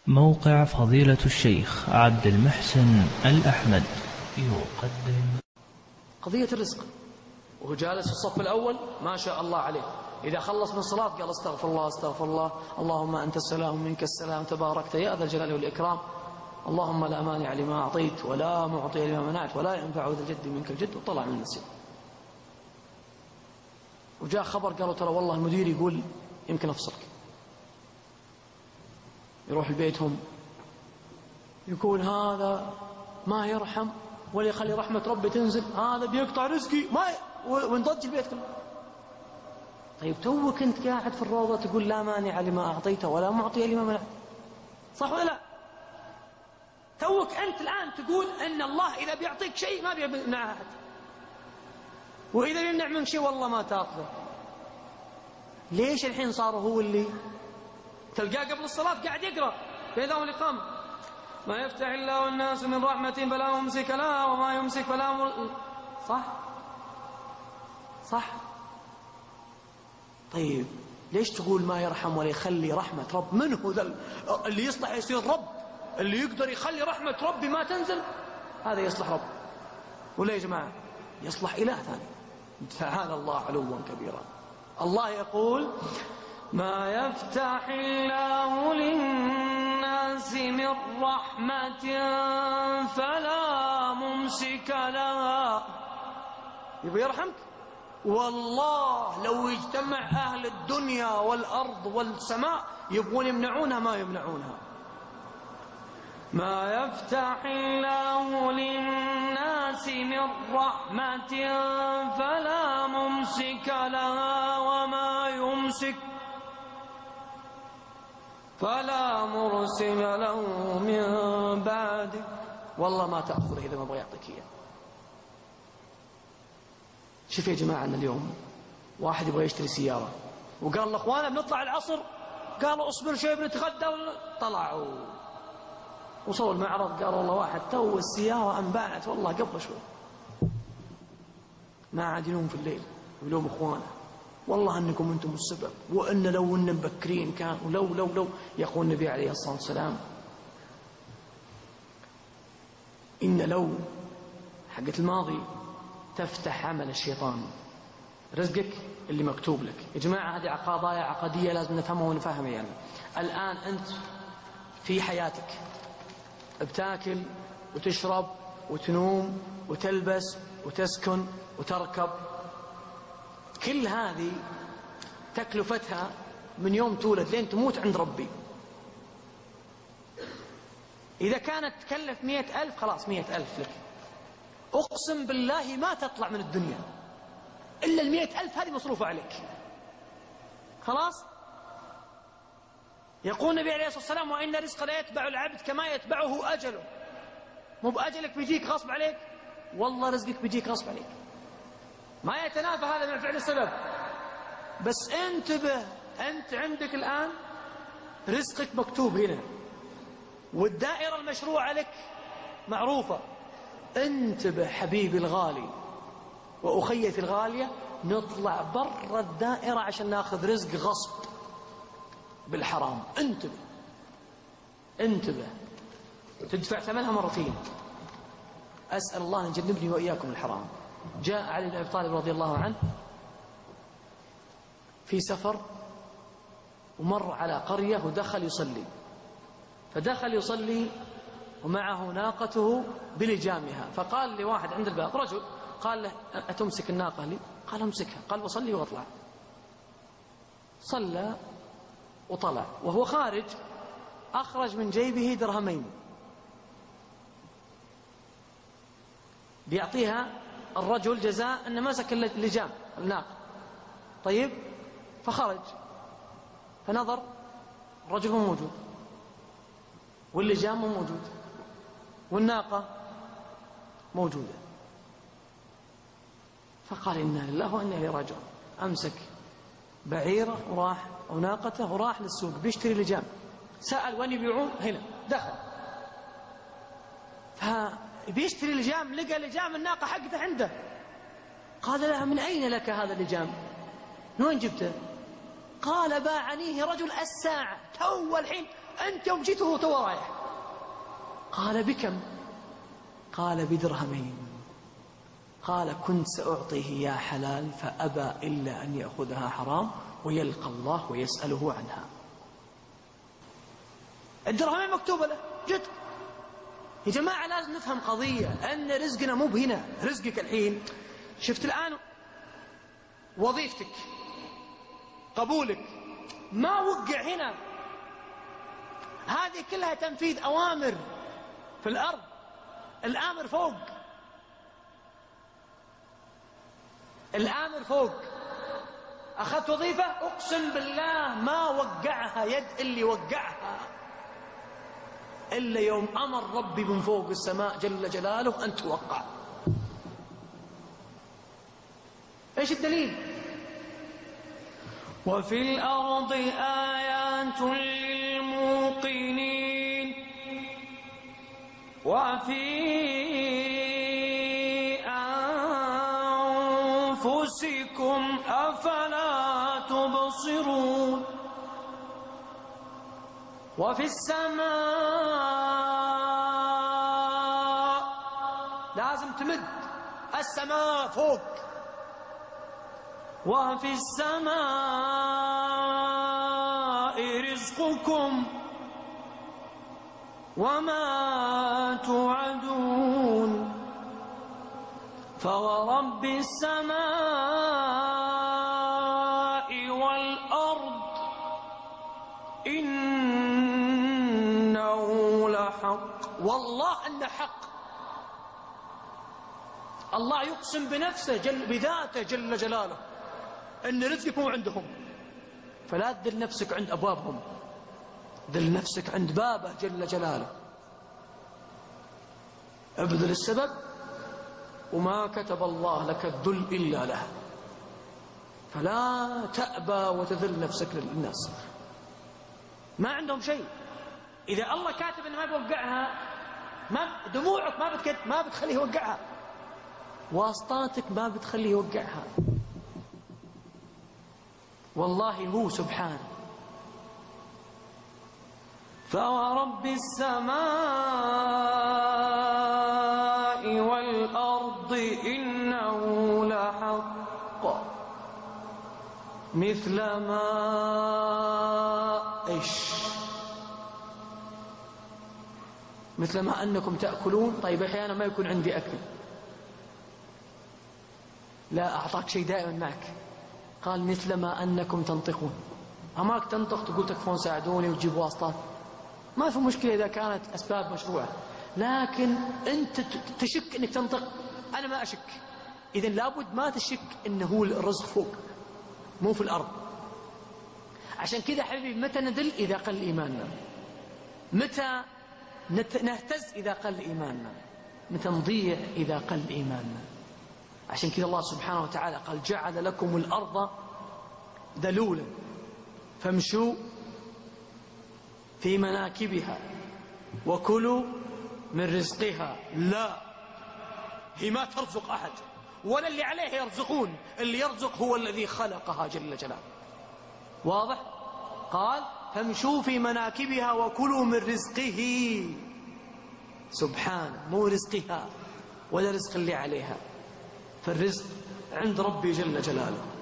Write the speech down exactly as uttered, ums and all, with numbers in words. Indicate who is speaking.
Speaker 1: موقع فضيلة الشيخ عبد المحسن الأحمد يقدم
Speaker 2: قضية الرزق، وهو جالس في الصف الأول ما شاء الله عليه، إذا خلص من الصلاة قال استغفر الله استغفر الله، اللهم أنت السلام منك السلام تباركت يا ذا الجلال والإكرام، اللهم لا مانع لما أعطيت ولا معطي لما منعت ولا ينفع ذا الجد منك الجد، وطلع من المسجد. وجاء خبر قالوا ترى والله المدير يقول يمكن أفصلك. يروح لبيتهم يقول هذا ما يرحم ولا يخلي رحمة ربي تنزل، هذا بيقطع رزقي ما ي... ونضج البيت كله. طيب توك انت قاعد في الروضة تقول لا مانع لما أعطيت ولا معطي لما منعت، صح ولا لا؟ توك أنت الآن تقول أن الله إذا بيعطيك شيء ما بيمنع أحد، وإذا يمنع منك شيء والله ما تأخذه. ليش الحين صار هو اللي تلقاه قبل الصلاة قاعد يقرأ في نظام الإقامة ما يفتح الله الناس من رحمة فلا ممسك لها وما يمسك فلا مر... صح صح. طيب ليش تقول ما يرحم ولا يخلي رحمة رب؟ من هو ذا اللي يصلح يصير رب؟ اللي يقدر يخلي رحمة ربي ما تنزل، هذا يصلح رب. ولا يا جماعة يصلح إله ثاني. تعالى الله علوا كبيرا. الله يقول ما يفتح الله للناس من رحمة فلا ممسك لها. يبقى يرحمك؟ والله لو يجتمع أهل الدنيا والأرض والسماء يبغون يمنعونها ما يمنعونها. ما يفتح الله للناس من رحمة فلا ممسك لها وما يمسك فلا مرسل له من بعده. والله ما تأخذه إذا ما بغى يعطيك إياه. شوف يا جماعة أن اليوم واحد يبغى يشتري سيارة وقال لأخوانا بنطلع العصر، قالوا اصبر شوي بنتغدى، طلعوا وصلوا المعرض قالوا والله واحد تو السيارة انباعت والله قبل شوي. ما عاد ينوم في الليل ويلوم اخوانه والله انكم انتم السبب، وان لو ان مبكرين كان ولو لو لو. يقول النبي عليه الصلاة والسلام ان لو حقت الماضي تفتح عمل الشيطان، رزقك اللي مكتوب لك. يا جماعة هذه قضايا عقدية لازم نفهمها ونفهمها. يعني الآن أنت في حياتك بتاكل وتشرب وتنوم وتلبس وتسكن وتركب، كل هذه تكلفتها من يوم تولد لين تموت عند ربي. إذا كانت تكلف مئة ألف خلاص مئة ألف لك، أقسم بالله ما تطلع من الدنيا إلا المئة ألف هذه مصروفة عليك خلاص. يقول النبي عليه الصلاة والسلام وإن رزق لا يتبع العبد كما يتبعه أجله. مو بأجلك بيجيك غصب عليك، والله رزقك بيجيك غصب عليك، ما يتنافى هذا مع فعل السبب. بس انتبه، أنت عندك الآن رزقك مكتوب هنا والدائرة المشروعة لك معروفة. انتبه حبيبي الغالي وأخيتي الغالية، نطلع برا الدائرة عشان ناخذ رزق غصب بالحرام. انتبه انتبه تدفع ثمنها مرتين. أسأل الله أن يجنبني وإياكم الحرام. جاء علي بن أبي طالب رضي الله عنه في سفر ومر على قرية ودخل يصلي، فدخل يصلي ومعه ناقته بلجامها، فقال لواحد عند الباب رجل قال له أتمسك الناقة لي؟ قال امسكها. قال بصلي واطلع. صلى وطلع وهو خارج أخرج من جيبه درهمين بيعطيها الرجل جزاء أنه مسك اللجام الناقة. طيب فخرج فنظر الرجل مو موجود واللجام مو موجود والناقة موجودة، فقال إنا لله وإنا إليه راجعون. أمسك بعيره وراح أو ناقته وراح للسوق بيشتري لجام، سأل وين يبيعون؟ هنا. دخل فبيشتري لجام، لقى لجام الناقة حقته عنده. قال لها من أين لك هذا اللجام؟ من وين جبته؟ قال باعنيه رجل الساعة تو الحين أنت يوم جيت وهو تو رايح. قال بكم؟ قال بدرهمين. قال كنت سأعطيه يا حلال فأبى إلا أن يأخذها حرام ويلقى الله ويسأله عنها. الدرهمين مكتوبة له جد. يا جماعة لازم نفهم قضية أن رزقنا مو بهنا. رزقك الحين شفت الآن وظيفتك قبولك ما وقع هنا، هذه كلها تنفيذ أوامر في الأرض. الآمر فوق، الآمر فوق. أخذت وظيفة أقسم بالله ما وقعها يد اللي وقعها إلا يوم أمر ربي من فوق السماء جل جلاله أن توقع. إيش الدليل؟ وفي الأرض آيات للموقنين وفي أنفسكم أفلا تبصرون. وفي السماء لازم تمد السماء فوق. وفي السماء رزقكم وما توعدون. فورب السماء والأرض إنه لحق. والله أنه حق. الله يقسم بنفسه جل بذاته جل جلاله أن رزقك مو عندهم، فلا تدل نفسك عند أبوابهم، دل نفسك عند بابه جل جلاله. ابذل السبب وما كتب الله لك الذل إلا له، فلا تأبى وتذل نفسك للناس. ما عندهم شيء. إذا الله كاتب أنه ما بيوقعها، ما دموعك ما بتكت ما بتخليه يوقعها، واسطاتك ما بتخليه يوقعها. والله هو سبحانه. فورب السماء والأرض إنه لحق مثل ما إيش مثل ما أنكم تأكلون. طيب أحيانا ما يكون عندي أكل، لا أعطاك شيء دائما معك. قال مثل ما أنكم تنطقون. أماك تنطق تقول تكفون ساعدوني وتجيب واسطات، ما في مشكلة إذا كانت أسباب مشروعة، لكن أنت تشك أنك تنطق، أنا ما أشك. إذن لابد ما تشك أنه هو الرزق فوق مو في الأرض. عشان كذا حبيبي متى ندل؟ إذا قل إيماننا. متى نهتز؟ إذا قل إيماننا. متى نضيع؟ إذا قل إيماننا. عشان كذا الله سبحانه وتعالى قال جعل لكم الأرض ذلولا فامشوا في مناكبها وكلوا من رزقها. لا، هي ما ترزق أحد ولا اللي عليه يرزقون، اللي يرزق هو الذي خلقها جل جلاله. واضح؟ قال فامشوا في مناكبها وكلوا من رزقه سبحانه، مو رزقها ولا رزق اللي عليها. فالرزق عند ربي جل جلاله.